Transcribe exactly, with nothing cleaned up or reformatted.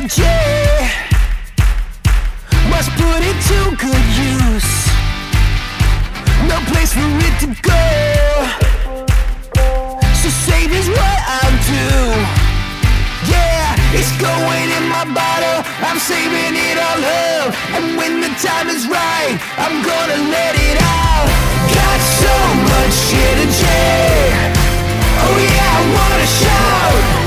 energy must put it to good use. No place for it to go, so save is what I'll do. Yeah, it's going in my bottle, I'm saving it all up, and when the time is right, I'm gonna let it out. Got so much energy, oh yeah, I wanna shout.